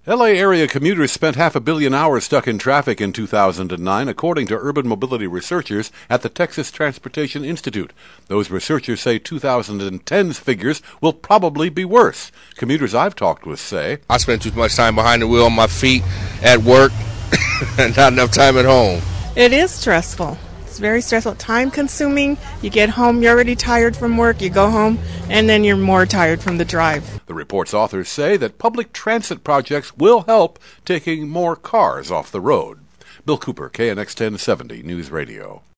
LA area commuters spent 500 million hours stuck in traffic in 2009, according to urban mobility researchers at the Texas Transportation Institute. Those researchers say 2010's figures will probably be worse. Commuters I've talked with say, I spend too much time behind the wheel on my feet at work and not enough time at home. It is stressful. It's very stressful, time-consuming. You get home, you're already tired from work, you go home, and then you're more tired from the drive. The report's authors say that public transit projects will help taking more cars off the road. Bill Cooper, KNX 1070 News Radio.